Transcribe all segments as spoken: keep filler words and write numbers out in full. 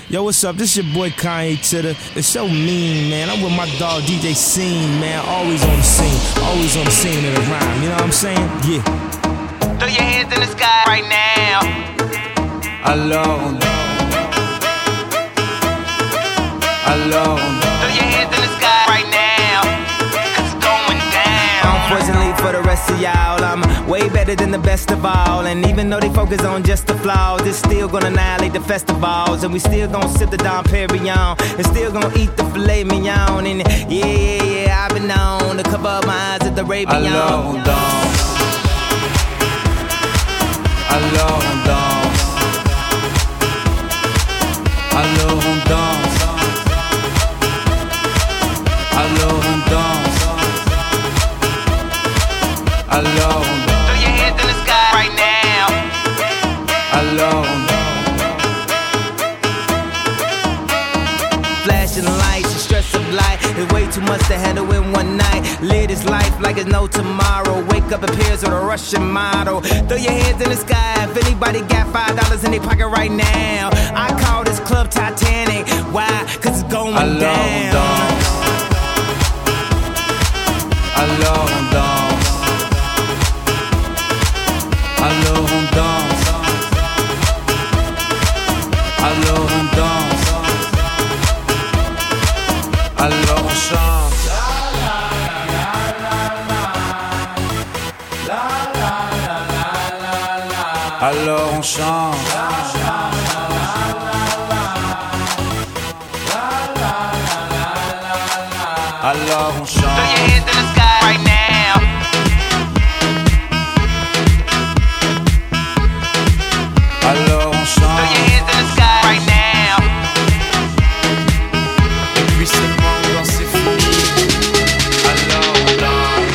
Yo, what's up? This your boy Kanye Titter. It's so mean, man. I'm with my dog D J Scene, man. Always on the scene. Always on the scene of the rhyme. You know what I'm saying? Yeah. Throw your hands in the sky right now. Alone. Alone. Throw your hands in the sky right now. Cause it's going down. Unfortunately for the rest of y'all, I'm way better than the best of all. And even though they focus on just the flaws, it's still gonna annihilate the festivals. And we still gonna sip the Dom Perignon, and still gonna eat the filet mignon. And yeah, yeah, yeah, I've been known to cover up my eyes at the Arabian. Alone, down. Alone, down. Alone, down. Alone, down. Alone. Throw your hands in the sky right now. Alone. Flashing lights, the stress of life is way too much to handle in one night. Live this life like it's no tomorrow. Wake up in Paris with a Russian model. Throw your hands in the sky if anybody got five dollars in their pocket right now. I call this club Titanic. Why? Cause it's going Alone, down. down. Alone, down. Alone, down. Alone, down. Alors on chante. Alors on chante. Alors on chante. Throw your hands in the sky right now. Alors on chante. Throw your hands in the sky right now. Et puis c'est bon quand c'est fini. Alors on danse.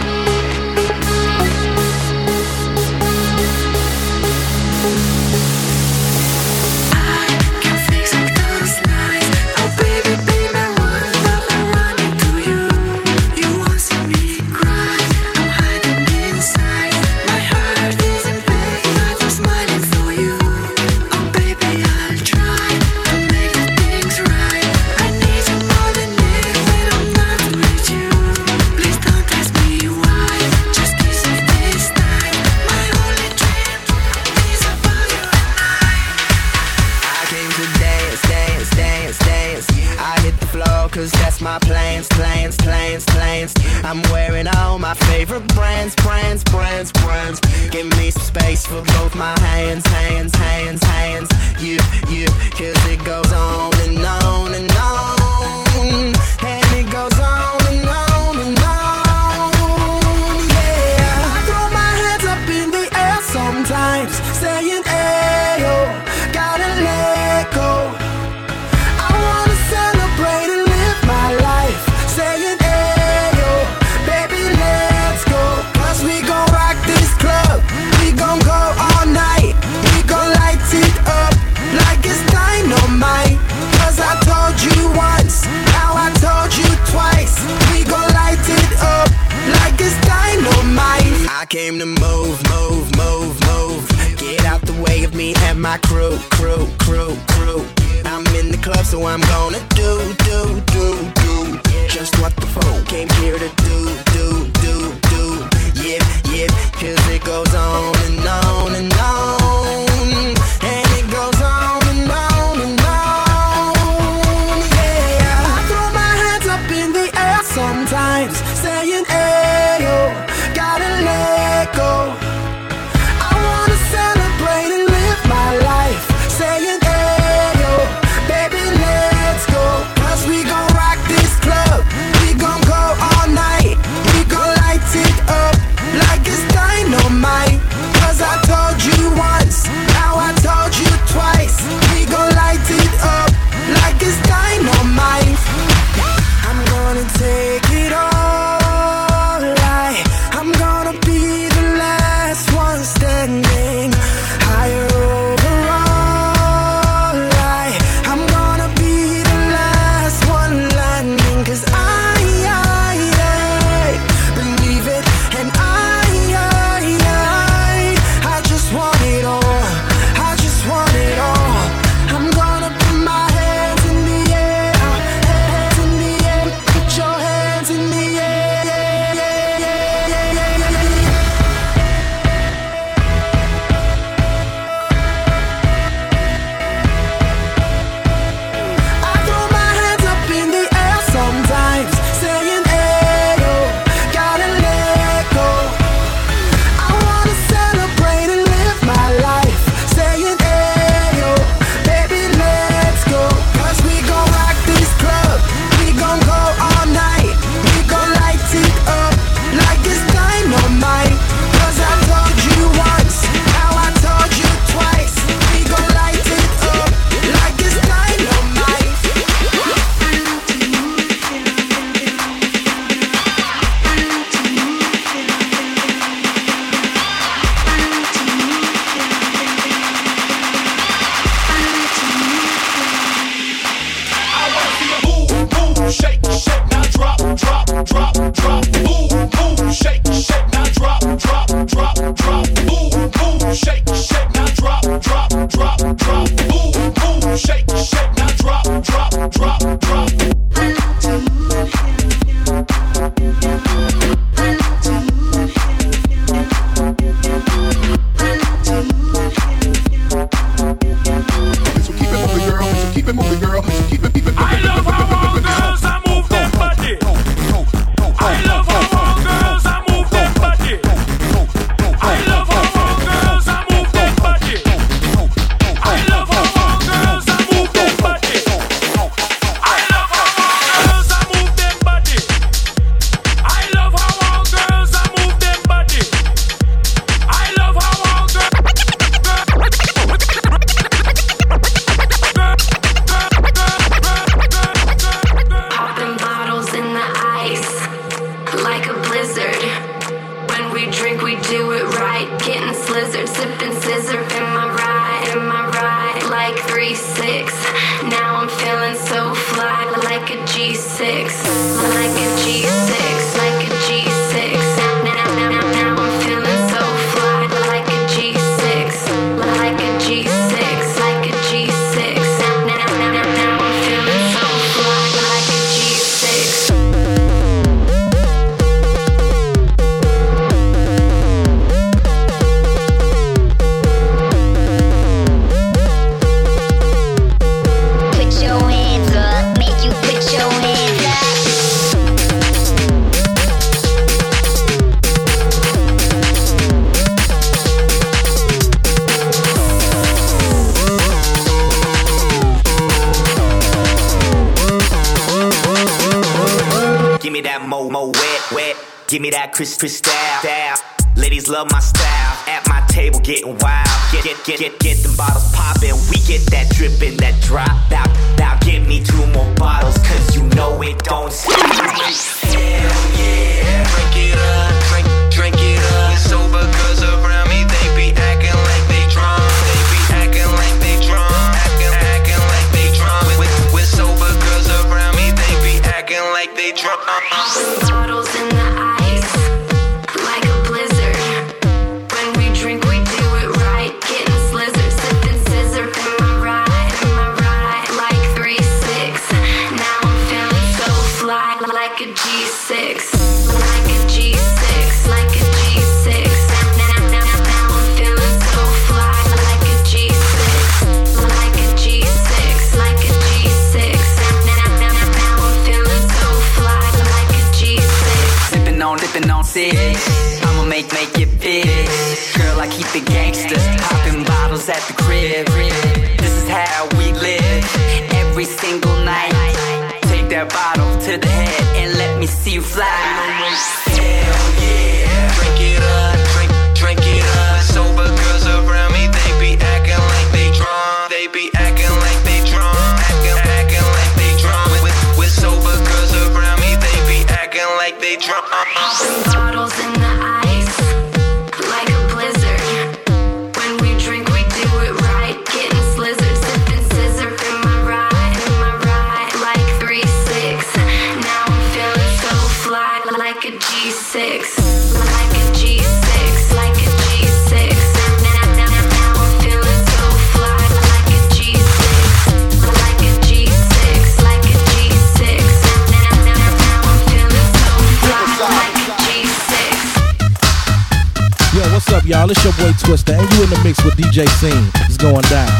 I can fix all those lies. Oh baby, be my one, but I'm running to you. You won't see me cry. I'm hiding inside. My heart is in pain, but I'm smiling for you. Oh baby, I'll try to make the things right. I need you more than if when I'm not with you. Please don't ask me why. Just kiss me this time. My only dream is about you and I. I came to dance, dance, dance, dance. I hit the floor cause that's my plans, plans, plans, plans. I'm wearing all my favorite brands, brands, brands, brands. Give me some space for both my hands, hands, hands, hands. You, you, cause it goes on and on and on. And it goes on and on and on. Yeah. I throw my hands up in the air sometimes, saying, ayo, gotta let go. I wanna celebrate and live my life, saying, ayo, baby, let's go. Cause we gon' rock this club, we gon' go all night. We gon' light it up like it's dynamite. Cause I told you once, now I told you twice. We gon' light it up like it's dynamite. I came to move, move, move, move. Get out the way of me and my crew, crew, crew, crew. I'm in the club, so I'm gonna do, do, do, do just what the folk came here to do, do, do, do. Yeah, yeah, cause it goes on and on and on. And it goes on and on and on. Yeah, I throw my hands up in the air sometimes, saying, ayo, gotta let go. I wanna celebrate and live my life, saying, ayo, baby, let's go. shake, shake, now drop, drop, drop, drop. Move, move, shake, shake, now drop, drop, drop, drop. Move, move, shake, shake, now drop, drop, drop, drop. Move, move, shake, shake, now drop, drop, drop, drop. So keep it moving, girl. So keep it moving, girl. So keep it, keep it moving. I love how all girls I move their body. I love how all girls I move their body. I love how all girls I move their body. I love how all girls I move their body. I love how all girls I move their body. I love how all girls I move their body. I love how all girls. Popping bottles in the ice, like a blizzard. When we drink, we do it right. Getting slizzard, sipping scissor. Am I right? Am I right? Like three six. Now I'm feeling so fly, like a G six, like a G six, like a G six. Now, now, now, now I'm feeling so fly, like a G six, like a G six, like a G six. Now, now, now, now I'm feeling so fly, like a G six. Put your hands up, make you put your hands up. Give me that mo mo wet wet. Give me that Chris Chris style style. Ladies love my style. At my table getting wild. Get get get get get them bottles poppin'. We get that drippin', that drop. Now now give me two more bottles, cause you know it don't stop. Hell yeah, drink it up, drink drink it up. Sober girls around me, they be acting like they drunk. They be acting like they drunk. Acting acting like they drunk. With with sober girls around me, they be acting like they drunk. Bottles in the ice, like a blizzard. When we drink, we do it right. Getting slizzard, sipping scissor. Am I right? Am I right? Like three six. Now I'm feeling so fly, like a G six, like a G six, like a G six. Now, now, now, now I'm feeling so fly, like a G six, like a G six, like a G six. Now, now, now, now I'm feeling so fly, like a G six. Sippin' on, sippin' on six. I'ma make, make it big. Girl, I keep it gangsters. Poppin' bottles at the crib. This is how we live. Every single night. Take that bottle to the head and let me see you fly. Hell yeah. Drink it up, drink, drink it up. Sober girls around me, they be acting like they drunk. They be acting like they drunk. Acting, acting like they drunk. With, with sober girls around me, they be acting like they drunk. Bottles in the ice, like a blizzard. When we drink, we do it right. Getting slizzard, sipping scissor. Am I right? Am I right? Like three six. Now I'm feeling so fly, like a G six, like a G six, like a G six. Now, now, now, now I'm feeling so fly, like a G six, like a G six, like a G six. Now, now, now, now I'm feeling so fly, like a G six. Yo, what's up, y'all? It's your boy Twister, and you in the mix with D J Scene. It's going down.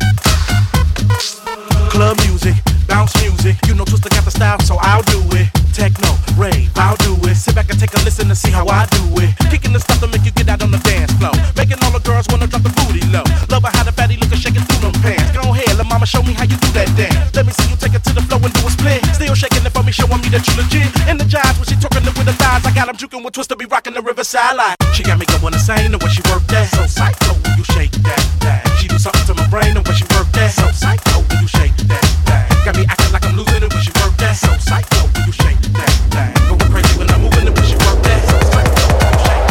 Club music, bounce music. You know Twister got the style, so I'll do it. Techno, rave, I'll do it. Sit back and take a listen to see how I do it. Kicking the stuff to make you get out on the dance floor. Making all the girls wanna drop the booty low. Love how the fatty look and shake it through them pants. Go ahead, let mama show me how you do that dance. Let me see you take it to the floor and do a split. Still shaking it for me, showing me that you legit. Energized when she talking it with the thighs. I got 'em juking with Twister, be rocking the riverside line. She got me going insane the way she work that. So psycho when you shake that, that. She do something to my brain the way she work that. So psycho when you shake that, that. Got me acting like I'm losing it when she work that. So psycho when you shake that, that. Going crazy when I'm moving it when she work that. So psycho when you shake that.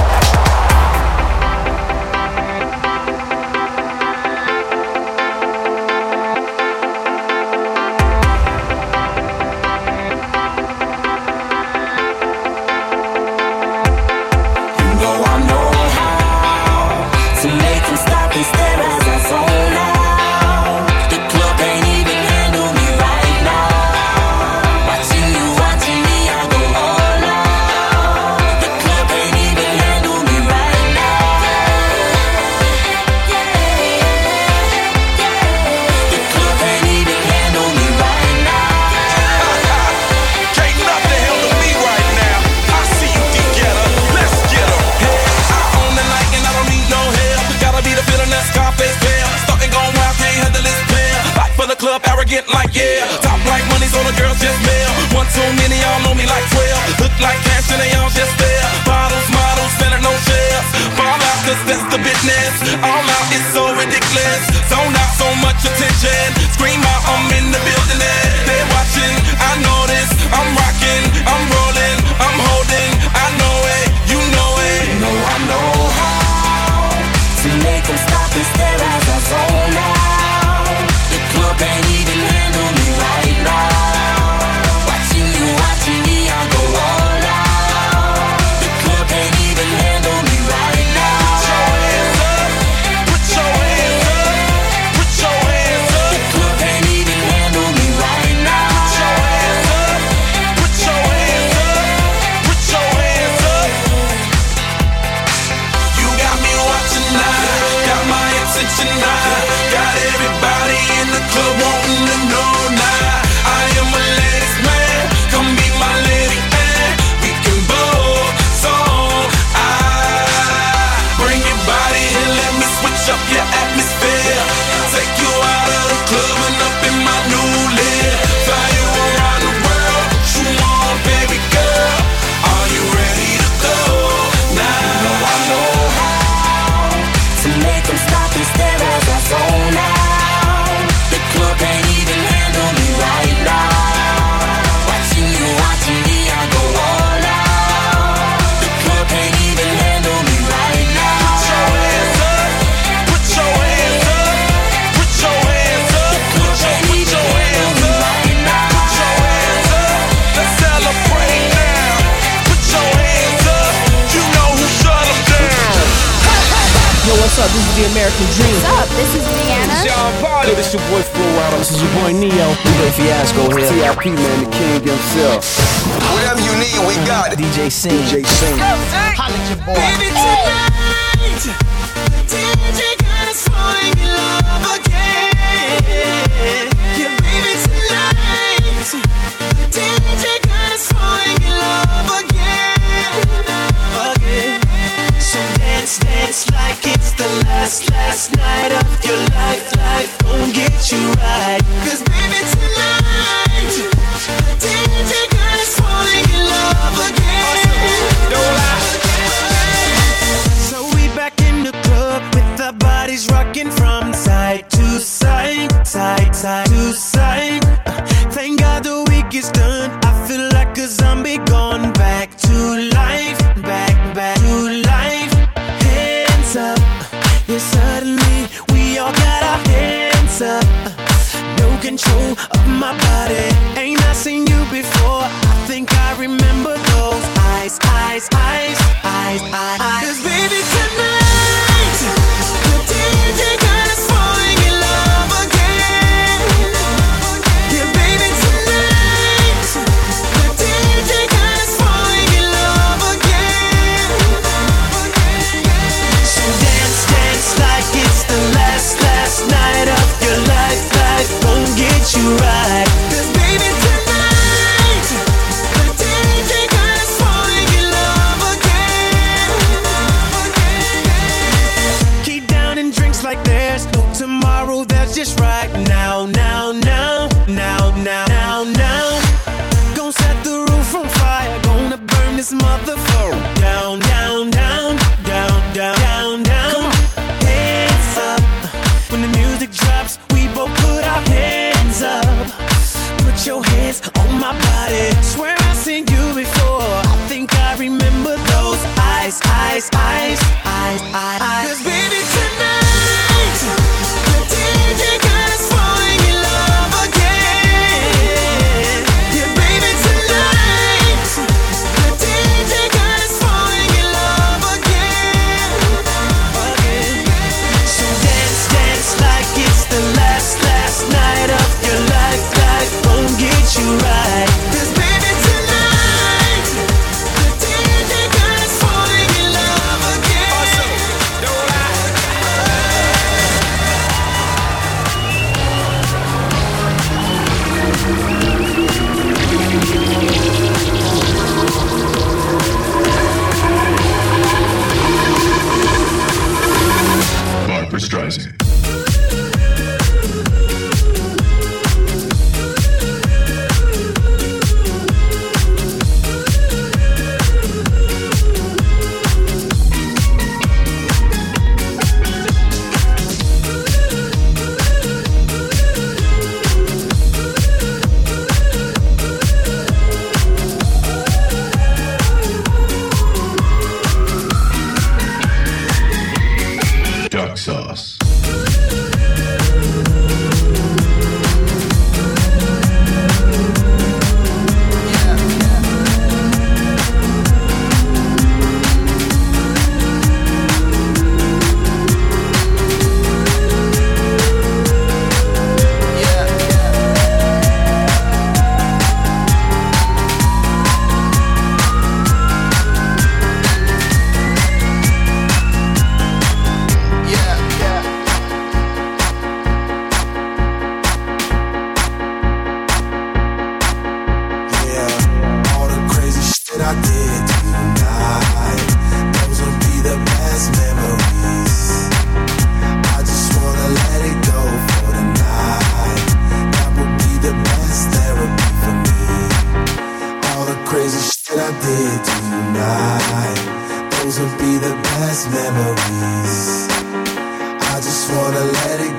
get like yeah. Top like money, so the girls just mail. One too many, y'all know me like twelve. Look like cash and they all just there. Bottles, models, better no shares. Fall out, cause that's the business. All out is so ridiculous. Zone out, so much attention. Scream out, I'm in the building. They're watching, I know this. I'm rocking, I'm rolling, I'm holding. I know it, you know it. You know I know how to make them stop and stare as I zone out. The club can't even handle me right now. Watching you, watching me, I go all out. The club can't even handle me right now. Put your hands up, put your hands up, put your hands up. The club can't even handle me right now. Put your hands up, put your hands up, put your hands up. You got me watching now, got my attention now. Got everybody in the club wanting to know now. I am a ladies man, come be my lady man. We can both song. I bring your body and let me switch up your atmosphere. Take you out of the club and up in my new live. Fly you around the world, you want baby girl. Are you ready to go now? You know I know how to make them stop and stare as I zone out. The club can't even handle me right now. Watching you, watching me, I go all out. The club can't even handle me right now. Put your hands up, put your hands up, put your hands up, put your, put your hands up, right now. put your hands up. Let's celebrate now. Put your hands up, you know who shut them down. Yo, what's up? This is the American Dream. What's up? This is Rihanna. Yo, this your boy Flo Rida. This is your boy Neo. D J Fiasco here. T I P, man, the king himself. Whatever you need, we got it. D J Scene. D J Scene. Holla at your boy. Baby, tonight, D J got us falling in love again. Yeah, baby, tonight, D J got us falling in love again. Again. So dance, dance like it's the last, last night of your life. Life gon' get you right. Cause baby, tonight, D J got us falling in love again. Don't lie. So we back in the club with our bodies rocking from side to side, side, side to side. Uh, Thank God the week is done. I feel like a zombie gone back to life, back, back to life. Hands up, yeah, suddenly we all got our hands up. Uh, No control of my body. Ain't I seen you before? I think I remember those eyes, eyes, eyes, eyes, eyes. Cause baby, tonight, the D J got us falling in love again. Yeah, baby, tonight, the D J got us falling in love again. So dance, dance like it's the last, last night of your life. Life won't get you right. Cause baby, tonight, the D J got us falling in love again. Keep down and drinks like there's no tomorrow. That's just right now, now, now, now, now, now, now. Gonna set the roof on fire. Gonna burn this motherfucker down, down, down, down, down, down, down. Come on, hands up. When the music drops, we both put our hands up.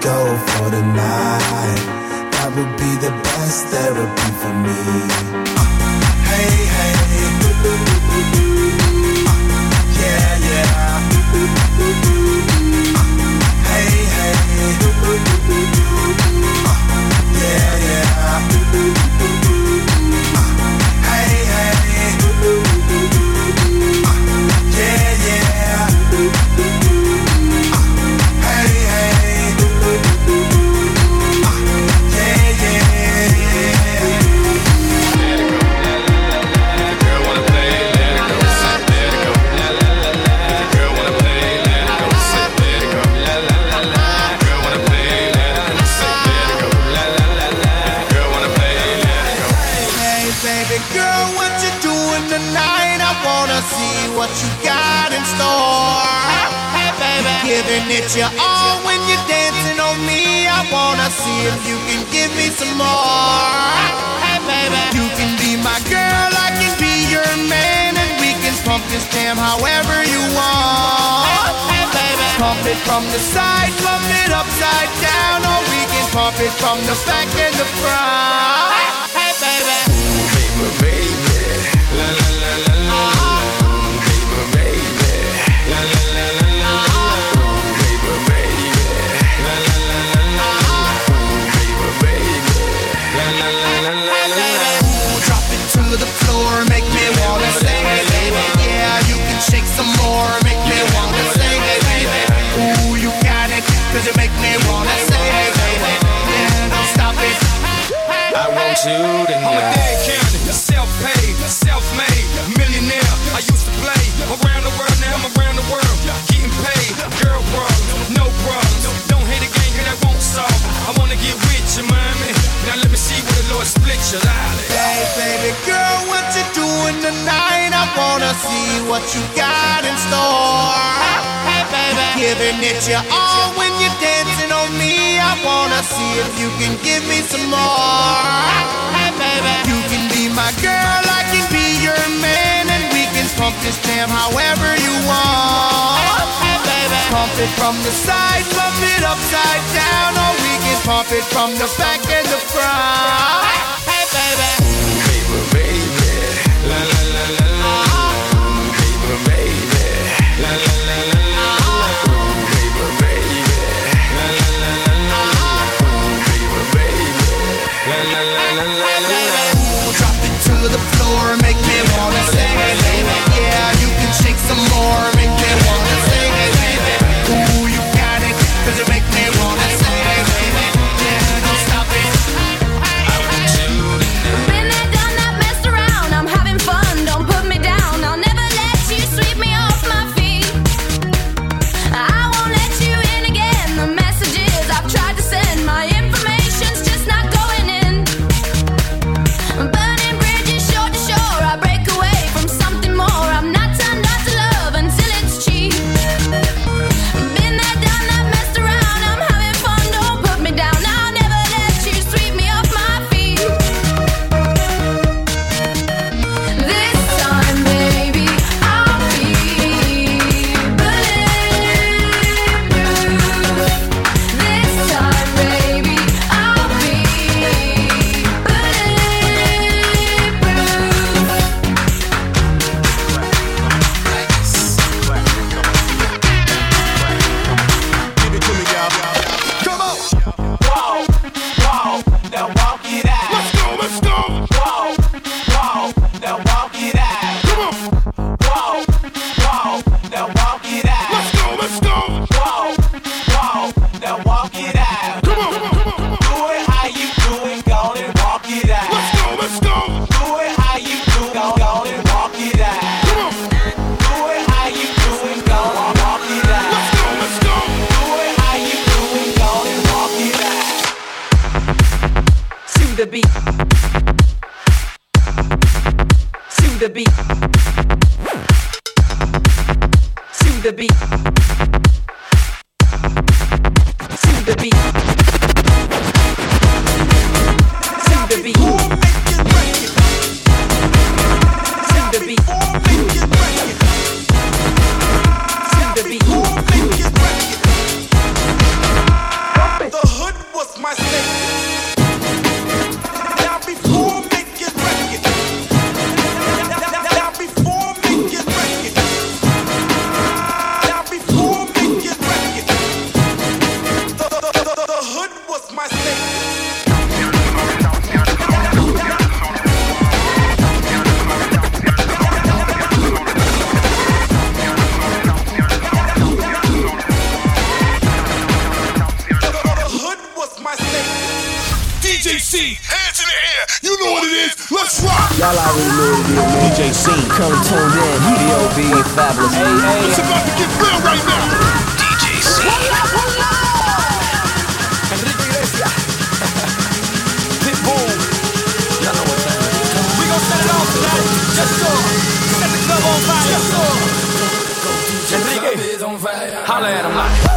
go for the night. That would be the best therapy for me. Hey, hey, yeah, yeah. Hey, hey, yeah, yeah. Hey, hey, yeah, yeah. Hey, hey, yeah, yeah. Girl wanna play, let it go, sit, let it go, la la la la. Girl wanna play, let it go, sit, let it go, la la la la. Girl wanna play, let it go, sit, let it go, la la la la. Girl wanna play, let it go. Hey, baby girl, what you doing tonight? I wanna see what you got in store. Hey, baby, giving it your all when you're dancing on me. I wanna see if you can give me some more. Hey, baby, you can be my girl, I can be your man, and we can pump this jam however you want. Hey, baby, pump it from the side, pump it upside down, or we can pump it from the back and the front. Hey, baby. Baby, baby, la la la la la. Baby, baby, la la la la la. Baby, baby, la la la la la. Baby, baby, la la la la la la. Drop it to the floor, make me wanna sing it, baby. Yeah, you can shake some more, make me wanna sing it, baby. Ooh, you got it, cause it make me wanna sing it, baby. Yeah, don't stop it. I want you tonight. I'm a dead county, self-paid, self-made, millionaire. I used to play around the world, now I'm around the world, getting paid. Girl problems, no problems. Don't hate a game, cause that won't solve. I wanna get with you, mommy. Now let me see where the Lord split your island. Hey, baby girl, what you doing tonight? I wanna see what you got in store. Hey, baby, giving it your all when you're dancing on me. I wanna see if you can give me some more. Hey, baby, you can be my girl, I can be your man, and we can pump this jam however you want. Hey, baby, pump it from the side, pump it upside down, or we can pump it from the back and the front. Hey, baby. Baby, baby, la la la la la. Baby, baby, la la la la la. Baby, baby, la la la la la. Baby, baby, la la la la la la. Drop it to the floor, make me wanna sing it, baby. Yeah, you can shake some more, make me wanna sing it, baby. Ooh, you got it, cause it make me wanna sing it, baby. Yeah, don't stop it. I want you tonight. Been there, done that, messed around. I'm having fun, don't put me down. I'll never let you sweep me off my feet. I won't let you in again. The messages I've tried to send, my information's just not going in. Burning bridges shore to shore, I break away from something more. I'm not turned on to love until it's cheap. Been there, done that, messed around. I'm having fun, don't put me down. I'll never let you sweep me off my feet. This time, baby, I'll be bulletproof. This time, baby, I'll be Give it to me, y'all. Come on. Whoa, whoa, now walk it out. Let's go, let's go. Whoa, whoa, now walk it out. Come on. Whoa, whoa, now walk it out. Let's go, let's go. Whoa, whoa, now walk it out. Come on, come on, come on. Do it how you do it, go and walk it out. Let's go, let's go. Do it how you do it, go, go and walk it out. Come on. Do it how you do it, go and walk it out. Let's go, let's go. Do it how you do it, go and walk it out. To the beat. To the beat. To the beat. To the beat. To the beat. To the beat. To the beat. in the air. You know what it is. Let's rock. Y'all already know what it is, man. D J Scene. Come tuned in. D O B and Fabulous. Hey, hey. It's about to get real right now. D J Scene. Enrique Iglesias. Pitbull. Y'all know what time it is. We gon' set it off tonight. Just so. Set the club on fire. Just so. Enrique. Holla at him like.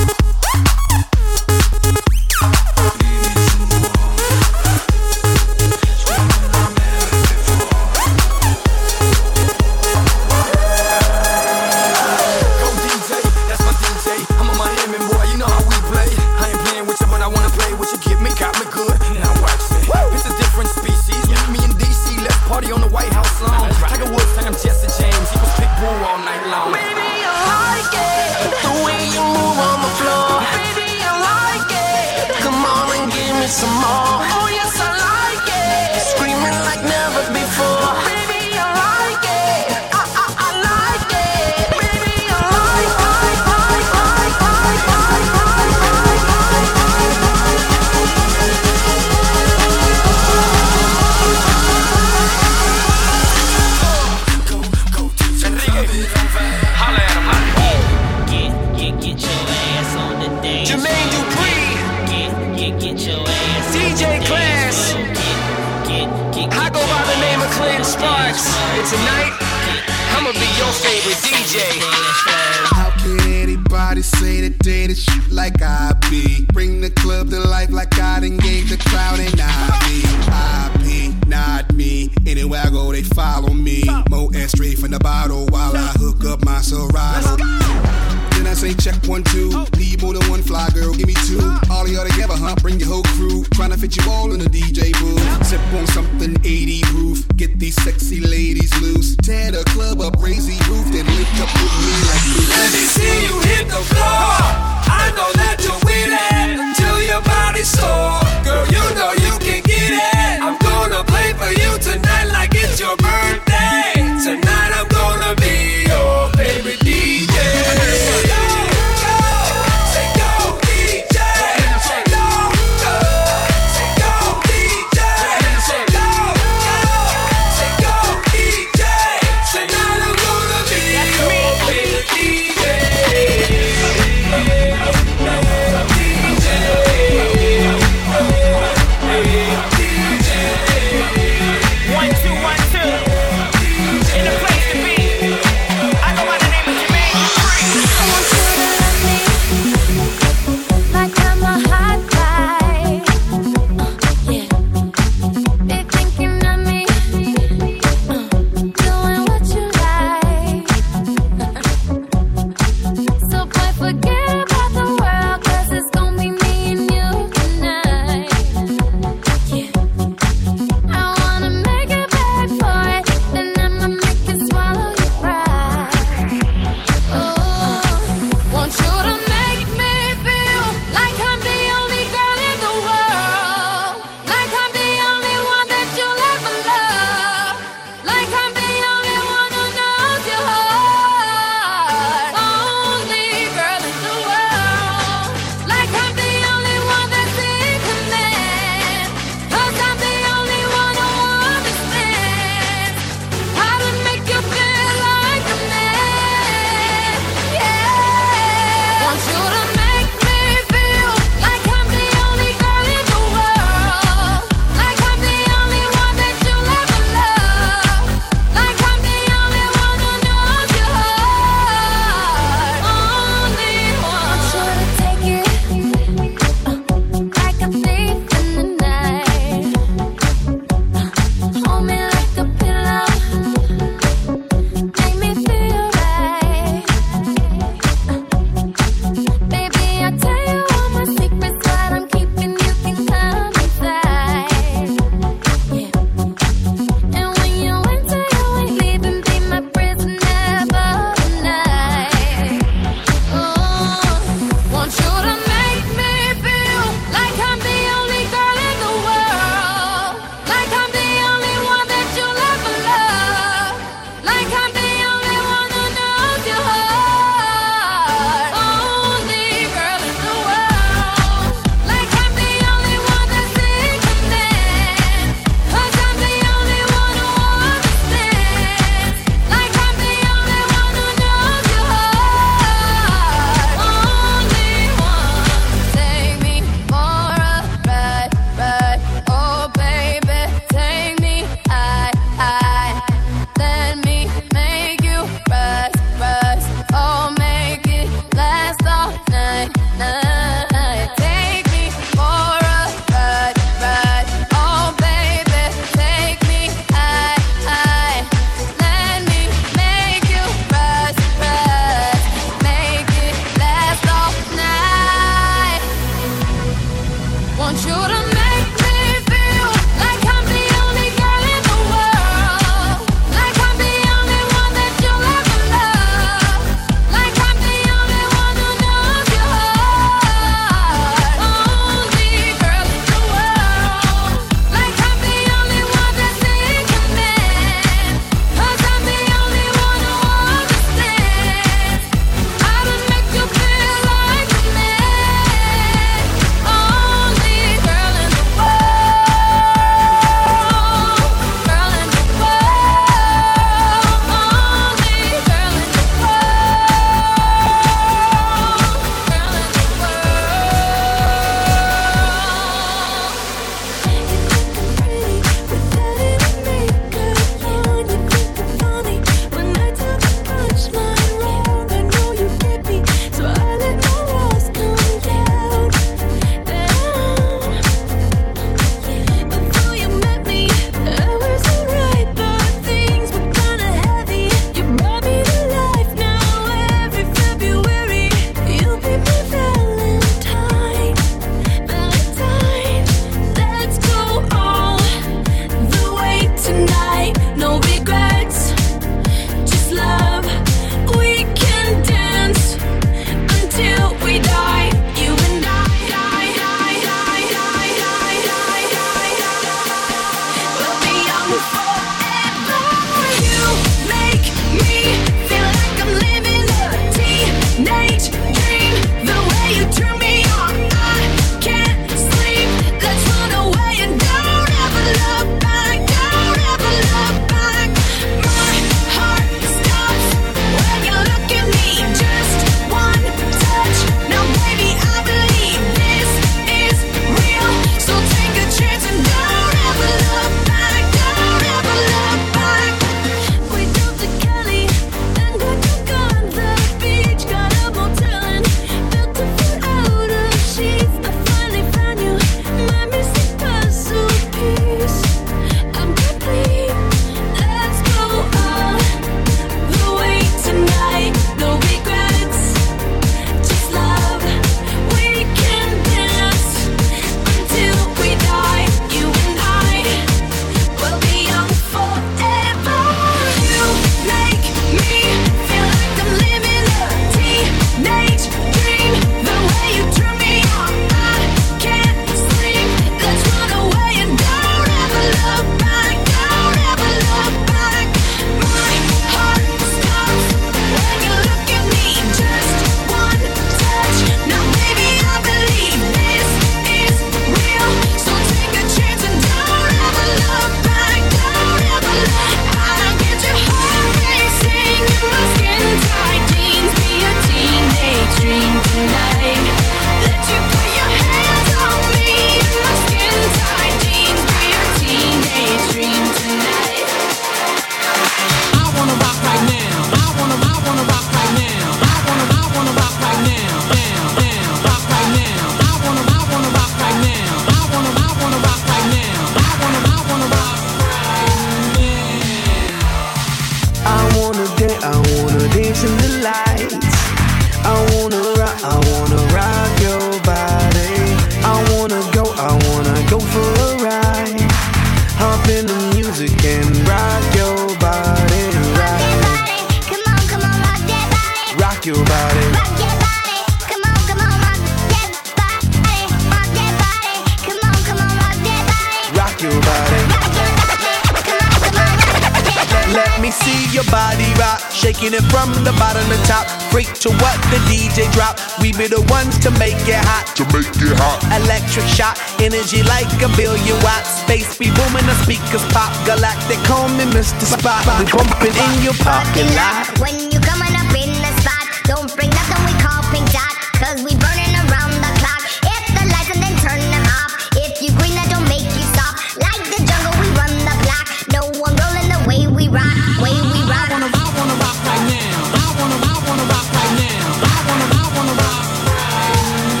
body rock, shaking it from the bottom to top. Freak to what the D J drop. We be the ones to make it hot. To make it hot. Electric shock, energy like a billion watts. Space be booming, the speakers pop. Galactic, call me Mister Spot. We bumping in your parking lot. When you coming up in the spot, don't bring nothing we call pink dot, cause we burning around the clock. Hit the lights and then turn them off. If you green, that don't make you stop. Like the jungle, we run the block. No one rolling the way we rock, way we rock. I wanna, I wanna rock right now. I wanna, I wanna rock right now. I wanna, I wanna rock right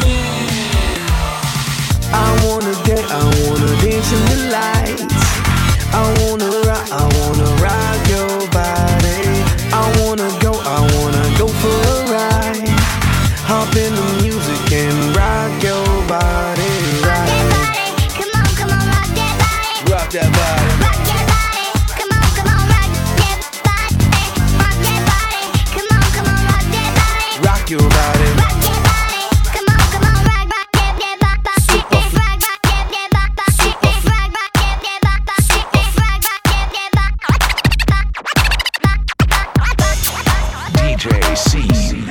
now. I wanna get, I wanna dance in the lights. I wanna rock, I wanna rock your body. I wanna go, I wanna go for a ride. Hop in the music and rock your body. Rock that body, come on, come on, rock that body. Rock that body. Rock that body, come on, come on, rock that body. Rock that body, come on, come on, rock that body. Rock your body. Rock that body, come on, come on, rock, rock that that body. Super rock, rock that that body. Super rock, rock that that body. Super rock, rock that that body. D J C.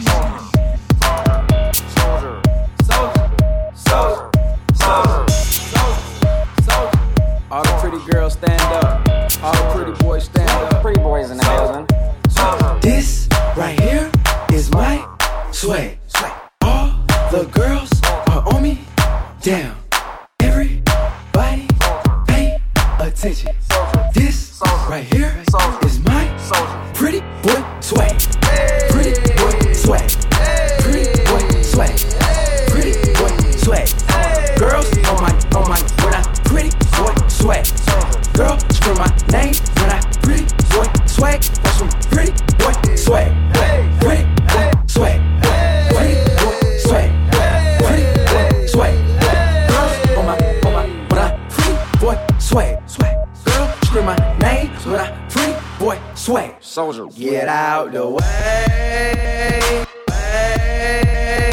All the pretty girls stand up. All the pretty boys stand up. Pretty boys in the building. This right here is my sway. All the girls are on me down. Everybody pay attention. This right here is my pretty boy sway. Pretty boy sway. Pretty boy sway. Pretty boy sway. Girls on my, on my, when I pretty boy sway. Girl, scream my name when I pretty boy sway. That's some pretty boy sway. Pretty boy sway. Pretty boy sway. Pretty boy sway. Girls on my, on my, when I pretty boy sway. Girl, scream my name when I pretty boy sway. Soldier, get out the way. Way,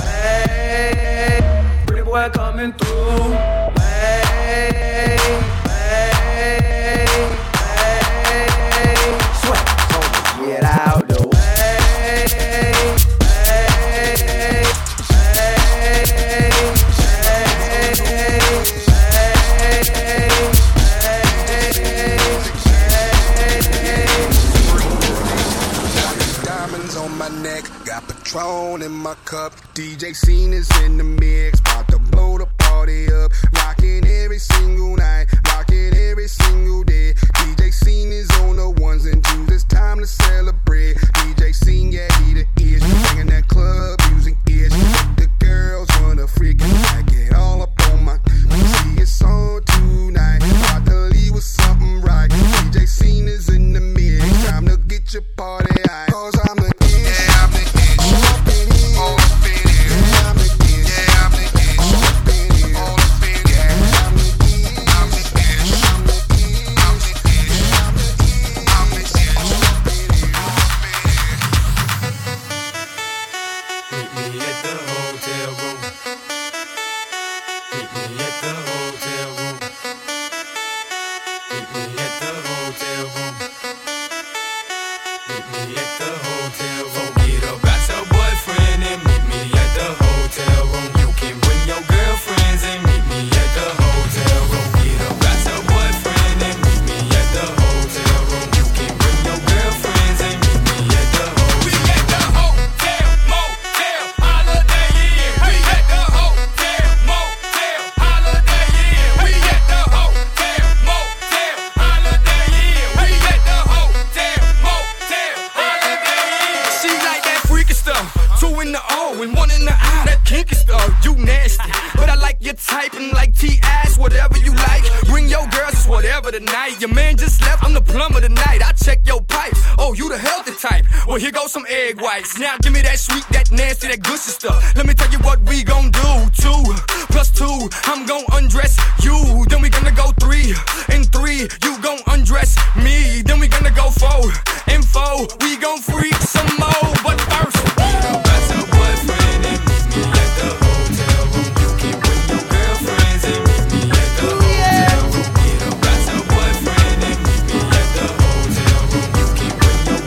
way. Pretty boy coming through. Way, way, way. Sway. Get out the way. Diamonds on my neck, got Patron in my cup. D J Scene is in the mix, about to blow the party up. Rocking every single night, rocking every single day. D J Scene is on the ones and twos, it's time to celebrate. D J Scene, yeah, he the ish, singing that club music ish. The girls wanna freak and I get all up on my. We see it's on tonight, about to leave with something right. D J Scene is in the mix, time to get your party high. Cause I'm the ish, yeah, I'm the ish, all up in here, all up in here. I'm the ish, yeah, I'm the ish, all up in here, all up in here. I'm the ish, I'm the ish, I'm the ish, I'm the ish, I'm the ish, I'm the ish, all up in here, all up in here. Meet me at the hotel room. Meet me at the hotel room. Meet me at the hotel room. Meet me at the hotel room. Get up, got your boyfriend and meet me at the hotel room. You can bring your girlfriends and meet me at the hotel room. Get up, got your boyfriend and meet me at the hotel room. You can bring your girlfriends and meet me at the hotel. We at the hotel, motel, holiday inn. We at the hotel, motel, holiday inn. We at the hotel, motel, holiday inn. We at the hotel, motel, holiday inn. She like that freaky stuff, two in the O and one in the I. That kinky stuff, you nasty, but I like your type and like T-ass, whatever you like. Bring your girls, it's whatever tonight. Your man just left, I'm the plumber tonight. I check your pipes, oh you the healthy type. Well here goes some egg whites. Now give me that sweet, that nasty, that gushy stuff. Let me tell you what we gon' do. Two plus two, I'm gon' undress you. Then we gonna go three and three, you gon' undress me. Then we gonna go four and four, we gon' freak some more. But first, got your boyfriend and meet me at the hotel room. You can bring your girlfriends and meet me at the hotel room. Get up, got your boyfriend and meet me at the hotel room. You can bring your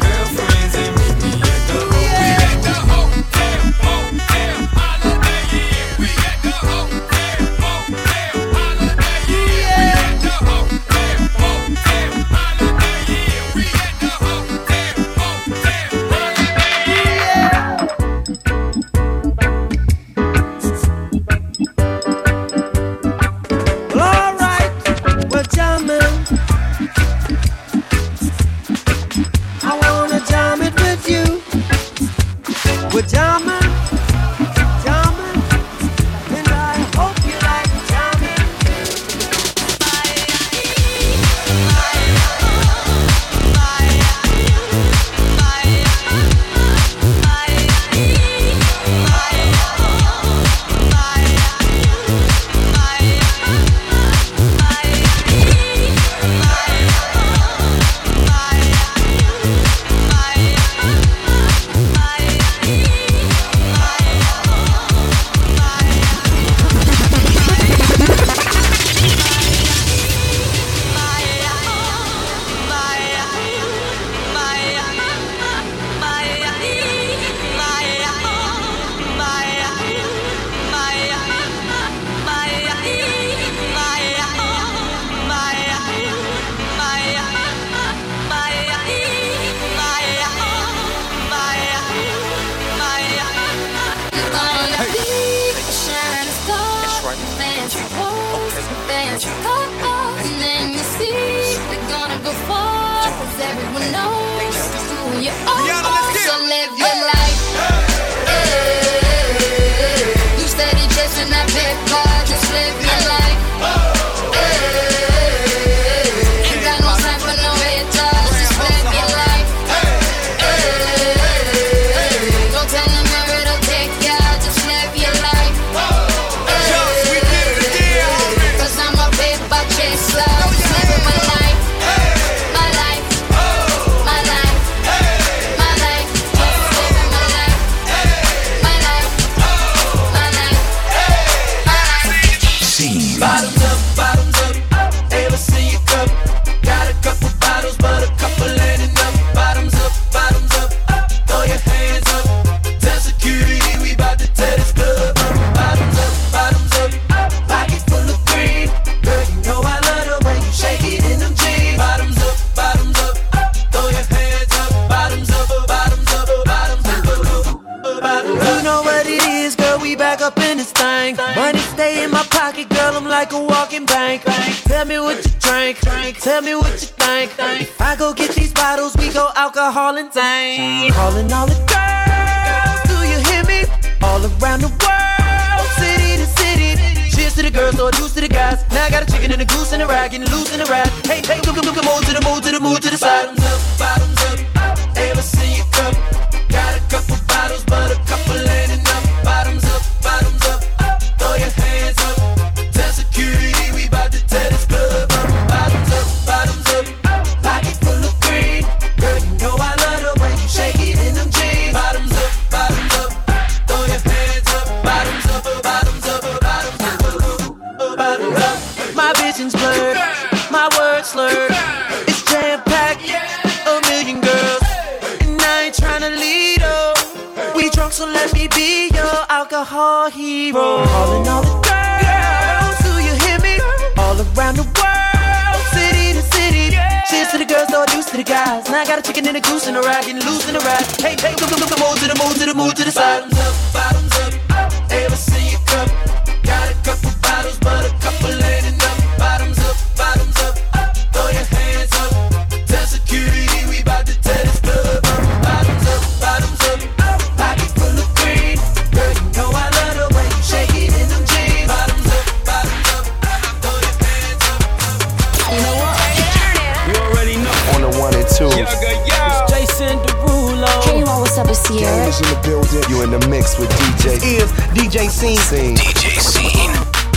fucking bank. Tell me what you drink, tell me what you think. If I go get these bottles, we go alcohol and tank. Calling all the girls, do you hear me? All around the world, city to city. Cheers to the girls, or deuce to the guys. Now I got a chicken and a goose and a rag, getting loose in the rag. Hey, hey, come, come, come, come on to the move, to the move, to the side. Bottoms up, bottoms up, ever see you cup? Got a couple bottles, but a couple ain't enough. Bottoms up, bottoms up, throw your hands up. Tell security we bout to tear this club up. Bottoms up, bottoms up, pocket full of green. Girl, you know I love the way you shake it in them jeans. Bottoms up, bottoms up, throw your hands up. Bottoms up, bottoms up, bottoms up, bottoms up. My vision's blurred, my words slurred. It's jam-packed, a million girls, and I ain't tryna lead her. We drunk, so let me be your alcohol hero. Calling all the girls, do you hear me? All around the world, city to city. Cheers to the girls, no deuce to the guys. Now I got a chicken and a goose and a rag, getting loose in the rag. Hey, hey, come, come, come, move to the move, to the move, to the side. Bottoms up, bottoms up, ever see you cup? Got a couple bottles, but a couple ain't enough. Bottoms up, bottoms up, throw your hands up. Tell security we bout to tear this club up. Bottoms up, bottoms up, pocket full of green. Girl, you know I love the way you shake it in them jeans. Bottoms up, bottoms up, throw your hands up. You know what? You already know. On the one and two. It's Jason Derulo. Hey, you all, what's up? It's Sierra. Gang is in the building. You in the mix with D J. Is D J Scene. Scene. D J Scene.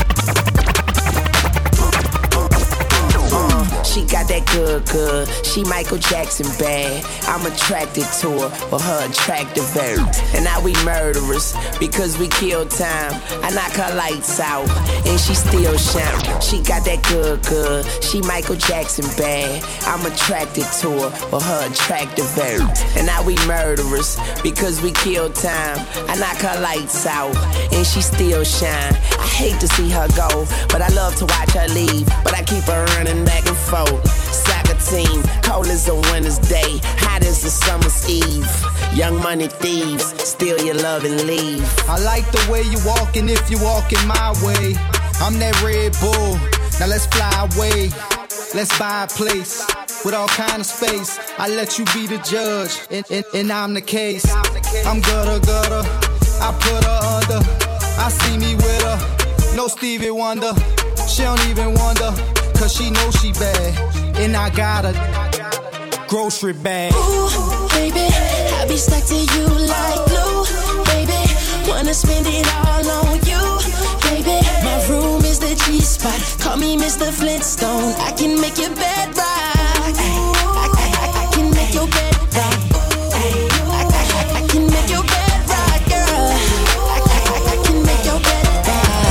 She got that good, good. She Michael Jackson bad. I'm attracted to her for her attractive air. And now we murderers because we kill time. I knock her lights out and she still shine. She got that good, good. She Michael Jackson bad. I'm attracted to her for her attractive air. And now we murderers because we kill time. I knock her lights out and she still shine. I hate to see her go, but I love to watch her leave. But I keep her running back and forth. Soccer team, cold as a winter's day, hot as a summer's eve. Young money thieves, steal your love and leave. I like the way you walking if you walking my way. I'm that Red Bull, now let's fly away. Let's buy a place with all kind of space. I let you be the judge, and, and, and I'm the case. I'm gutter, gutter, I put her under. I see me with her, no Stevie Wonder. She don't even wonder, cause she know she bad, and I got a grocery bag. Ooh, baby, I be stuck to you like glue. Baby, wanna spend it all on you. Baby, my room is the G-spot. Call me Mister Flintstone. I can make your bed rock. I, I, I, I can make your bed rock. I, I, I can make your bed rock, girl. I, I, I can make your bed rock.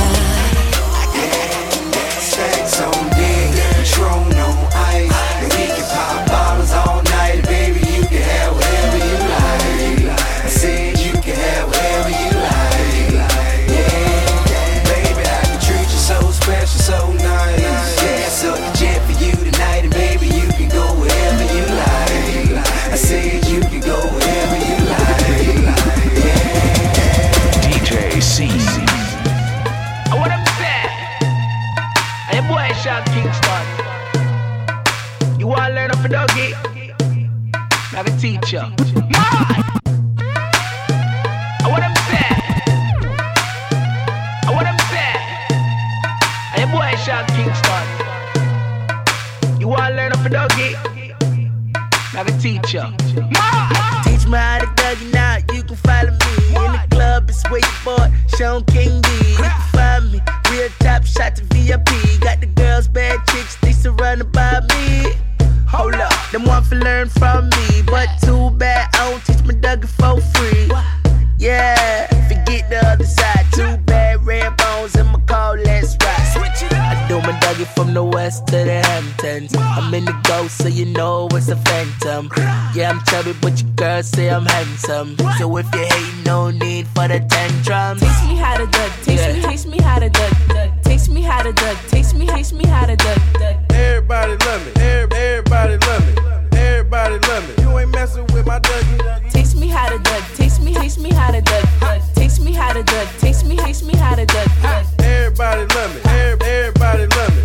Sex on dick, Patron on ice. And we can pop bottles all night, baby. You can have whatever you like. I said you can have whatever you like. Yeah, baby, I can treat you so special, so nice. Yeah, so the jet for you tonight, and baby, you can go wherever you like. I said you can go wherever you like. Yeah. D J C. I want to say, hey boy, Sean Kingston. You want to learn up a doggy? I have a teacher. I want to say, I want to say, hey boy, Sean Kingston. You want to learn up a doggy? I have a teacher. Teach me how to doggy now, you can follow me. In the club, it's where your boy, Sean King D. You can find me, real top shot to V I P. Got the girls, bad chicks, they surrounded by me. Hold up, them want to learn from me. But too bad, I don't teach my doggy for free. Yeah, forget the other side. Too bad, red bones in my call, let's ride. I do my doggy from the west to the Hamptons. I'm in the ghost, so you know it's a phantom. Yeah, I'm chubby, but your girls say I'm handsome. So if you're hating, no need for the tantrums. Teach me how to duck, teach Yeah. me, teach me how to duck, duck. Teach me how to duck, teach me, teach me how to duck, duck. Everybody love me, Every- everybody love me, everybody love me. You ain't messing with my Dougie. Teach me how to duck, teach me, teach me how to duck, duck. Teach me how to duck, teach me, teach me how to duck, duck. Everybody love me, Every- everybody love me,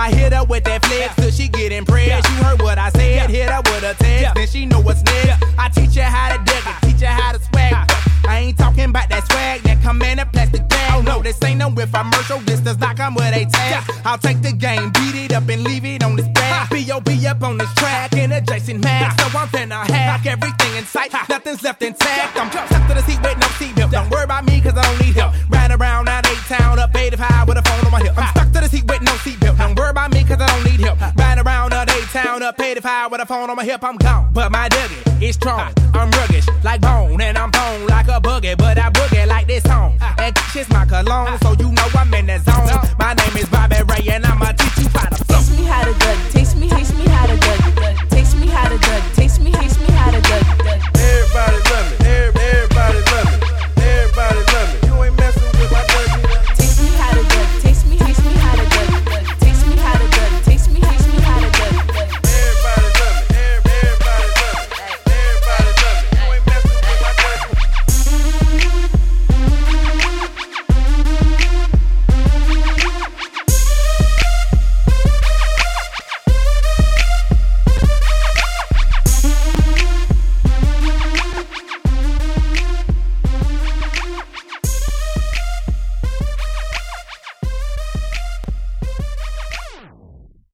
I hit her with that flex till she get impressed. You heard what I said, hit her with a text, then she know what's next. I teach her how to dig it, teach her how to swag. I ain't talking about that swag that come in a plastic bag. Oh no, this ain't no infomercial, this does not come with a tag. I'll take the game, beat it up and leave it on this bag. B O B up on this track in a Jason Max. So I'm finna hack everything in sight, nothing's left intact. I'm stuck to the seat with no seatbelt. Don't worry about me cause I don't need help. Riding around out A-Town up eighty-five with a phone on my hip. I'm stuck to the seat with no seatbelt. Don't worry about me cause I don't need help. Riding around out A-Town up eighty-five with a phone on my hip. I'm gone, but my Dougie is strong. I'm rugged like bone and I'm bone like a boogie, but I boogie like this song. And shit's my cologne, so you know I'm in the zone. My name is Bobby Ray and I'ma teach you how to